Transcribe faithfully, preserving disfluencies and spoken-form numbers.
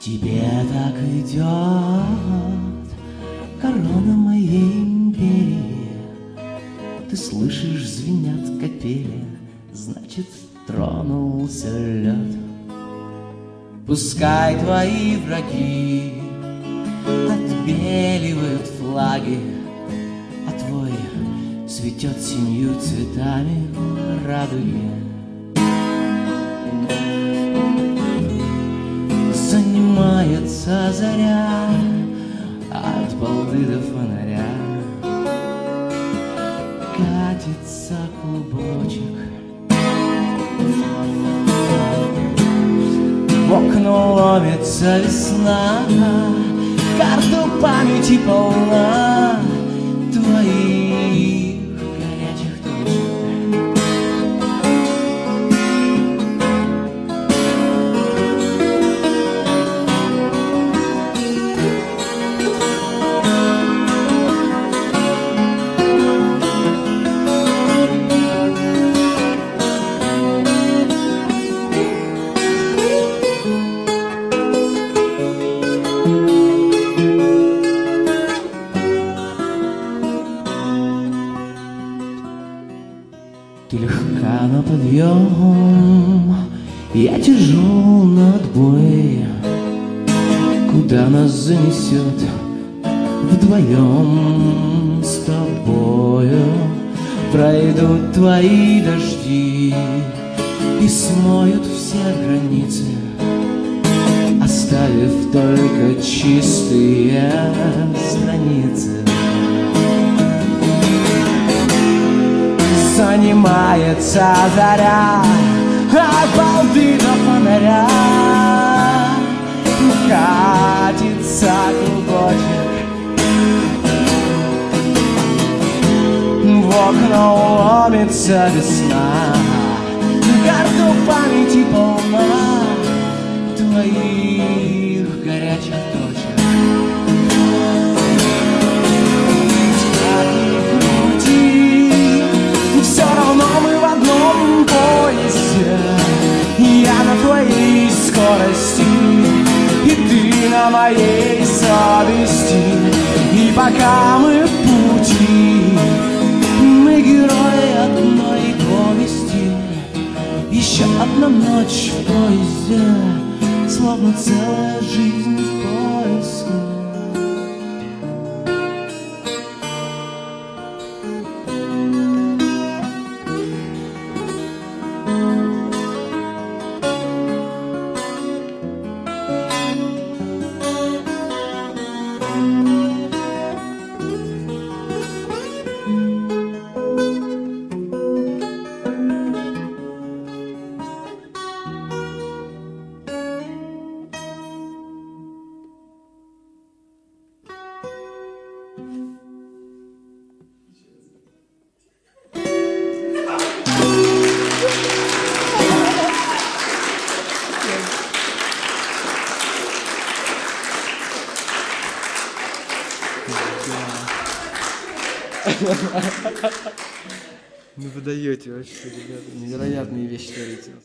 тебе так идет корона моей империи. Ты слышишь, звенят капели, значит, тронулся лед. Пускай твои враги отбеливают флаги, а твой цветет семью цветами радуги. Занимается заря от балды до фонаря, катится клубочек. В окно ломится весна, карту памяти полна твоих горячих точек. Ты легка на подъем, я тяжел на отбой. Куда нас занесет вдвоем с тобою? Пройдут твои дожди и смоют все границы, оставив только чистые страницы. Занимается заря от балды до фонаря, катится клубочек. В окна ломится весна, карту памяти полна твоих горячих точек. Все равно мы в одном поезде, я на твоей скорости, и ты на моей совести. И пока мы в пути, мы герои одной повести. Еще одна ночь в поезде, словно целая жизнь в поиске. Ну вы даете вообще, ребята, невероятные вещи творите.